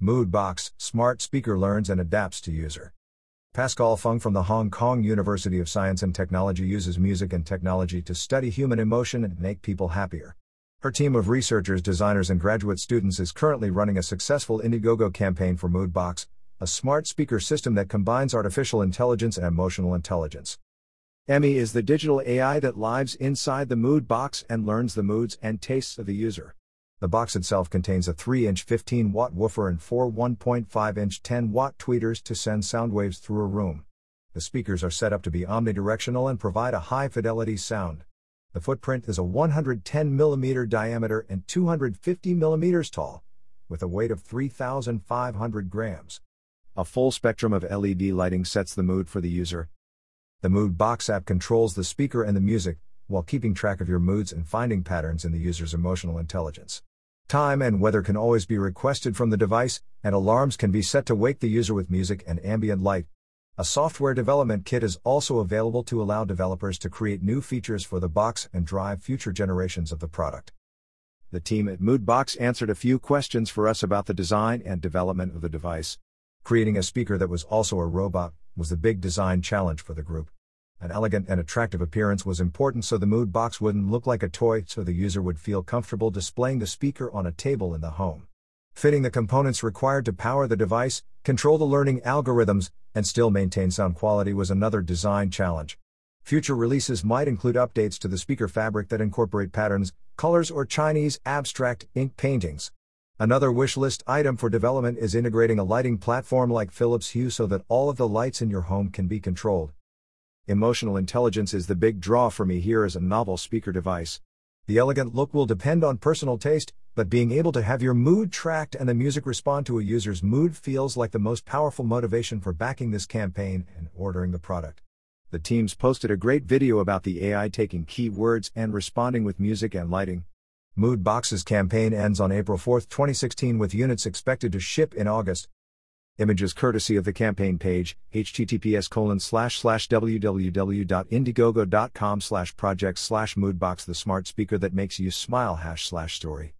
Moodbox, smart speaker learns and adapts to user. Pascal Fung from the Hong Kong University of Science and Technology uses music and technology to study human emotion and make people happier. Her team of researchers, designers, and graduate students is currently running a successful Indiegogo campaign for Moodbox, a smart speaker system that combines artificial intelligence and emotional intelligence. Emmy is the digital AI that lives inside the Moodbox and learns the moods and tastes of the user. The box itself contains a 3-inch 15-watt woofer and 4 1.5-inch 10-watt tweeters to send sound waves through a room. The speakers are set up to be omnidirectional and provide a high-fidelity sound. The footprint is a 110mm diameter and 250mm tall, with a weight of 3,500 grams. A full spectrum of LED lighting sets the mood for the user. The Moodbox app controls the speaker and the music, while keeping track of your moods and finding patterns in the user's emotional intelligence. Time and weather can always be requested from the device, and alarms can be set to wake the user with music and ambient light. A software development kit is also available to allow developers to create new features for the box and drive future generations of the product. The team at Moodbox answered a few questions for us about the design and development of the device. Creating a speaker that was also a robot was the big design challenge for the group. An elegant and attractive appearance was important so the Moodbox wouldn't look like a toy, so the user would feel comfortable displaying the speaker on a table in the home. Fitting the components required to power the device, control the learning algorithms, and still maintain sound quality was another design challenge. Future releases might include updates to the speaker fabric that incorporate patterns, colors, or Chinese abstract ink paintings. Another wish list item for development is integrating a lighting platform like Philips Hue so that all of the lights in your home can be controlled. Emotional intelligence is the big draw for me here as a novel speaker device. The elegant look will depend on personal taste, but being able to have your mood tracked and the music respond to a user's mood feels like the most powerful motivation for backing this campaign and ordering the product. The teams posted a great video about the AI taking keywords and responding with music and lighting. Moodbox's campaign ends on April 4, 2016 with units expected to ship in August. Images courtesy of the campaign page, https://www.indiegogo.com/projects/moodbox, the smart speaker that makes you smile /story.